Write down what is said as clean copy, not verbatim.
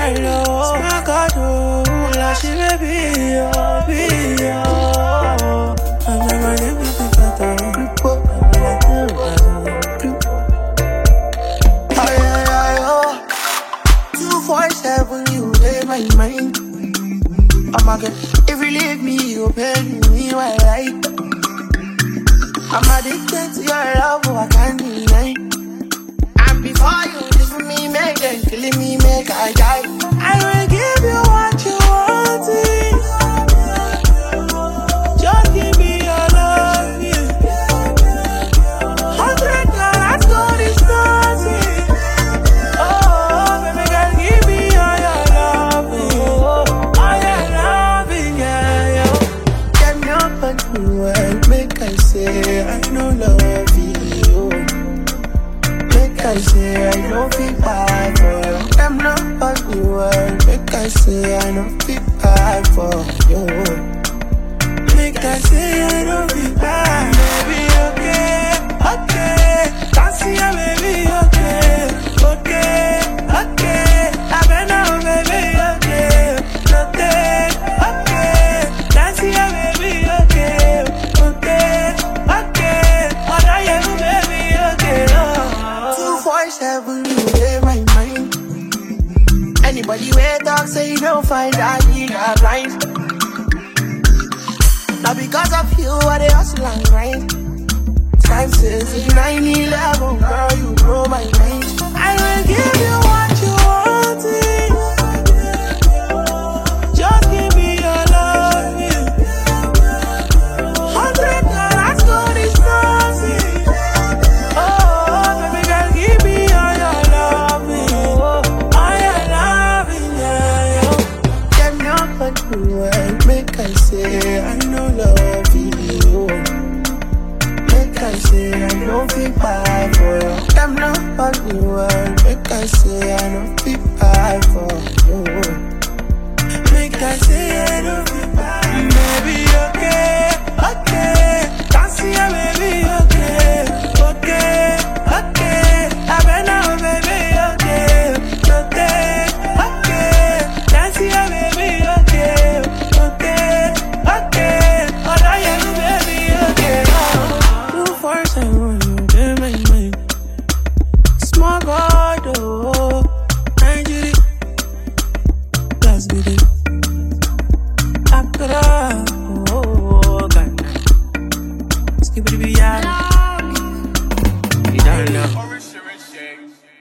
I know. Smack a door, like she baby, oh, be oh. I'm never gonna be better. Oh, yeah, oh. 247, you in my mind. Oh my God, if you leave me, you pay me my life. I'm addicted to your love, oh, I can't deny. And before you leave me, make them killing me, make I die. I will give you what you want. Just give me your love, yeah. 100 carats gold is nothing. Oh, baby girl, give me all your love, oh, all your loving, yeah, yeah. Them up on the world, make I say I no love you. Make I say I no feel bad for you. Them not on the world, make I say I no feel bad for you. Make I say I no feel bad, baby, okay, okay. Can't see ya, baby, okay, okay, okay. I better, baby, okay, okay, okay. Can't see ya, baby, okay, okay, okay. What are you, baby, okay, oh. 247, you in my mind. Anybody where talk say you don't find that you got blind. Now because of you, I dey hustle and grind. Time since 9/11, girl, you blow my mind. I will give you what you want. Just give me your love, yeah. 100 carats gold is nothing. Oh, baby girl, give me all your love, yeah. All your loving, yeah, yeah. Them not but the world, make I say I no love you. Make I say I don't feel bad for you. Them not but the world, make I say I don't feel bad for you. Make I say I don't feel bad, baby, okay, okay. Can't see ya, baby, okay, okay, okay. I better, baby, okay, okay, okay. Can't see ya, baby, okay, okay, okay. What are you, baby, okay, oh. 247, you in my mind. Small God, oh, Nigeria, let's get it. Accra, oh, Ghana. Skip it, be ya. You don't know.